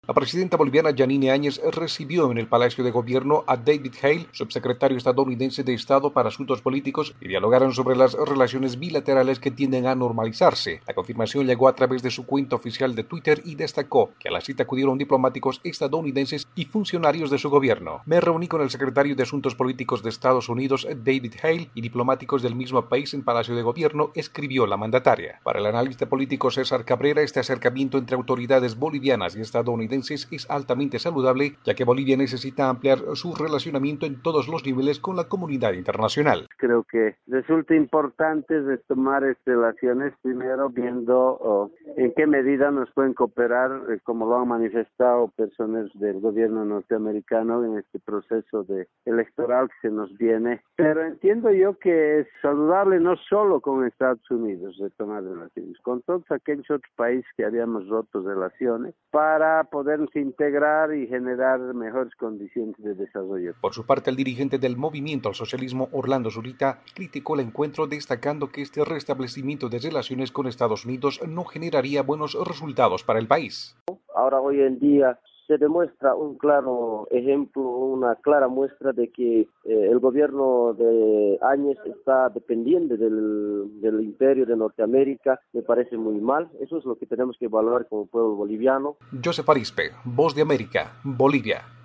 La presidenta boliviana Yanine Áñez recibió en el Palacio de Gobierno a David Hale, subsecretario estadounidense de Estado para Asuntos Políticos, y dialogaron sobre las relaciones bilaterales que tienden a normalizarse. La confirmación llegó a través de su cuenta oficial de Twitter y destacó que a la cita acudieron diplomáticos estadounidenses y funcionarios de su gobierno. Me reuní con el secretario de Asuntos Políticos de Estados Unidos, David Hale, y diplomáticos del mismo país en Palacio de Gobierno, escribió la mandataria. Para el analista político César Cabrera, este acercamiento entre autoridades bolivianas y estadounidenses es altamente saludable, ya que Bolivia necesita ampliar su relacionamiento en todos los niveles con la comunidad internacional. Creo que resulta importante retomar estas relaciones, primero viendo en qué medida nos pueden cooperar, como lo han manifestado personas del gobierno norteamericano en este proceso electoral que se nos viene. Pero entiendo yo que es saludable no solo con Estados Unidos retomar relaciones, con todos aquellos otros países que habíamos roto relaciones, para podernos integrar y generar mejores condiciones de desarrollo. Por su parte, el dirigente del Movimiento al Socialismo, Orlando Zurita, criticó el encuentro, destacando que este restablecimiento de relaciones con Estados Unidos no generaría buenos resultados para el país. Ahora, hoy en día, se demuestra un claro ejemplo, una clara muestra de que el gobierno de Áñez está dependiendo del imperio de Norteamérica. Me parece muy mal. Eso es lo que tenemos que evaluar como pueblo boliviano. Joseph Arispe, Voz de América, Bolivia.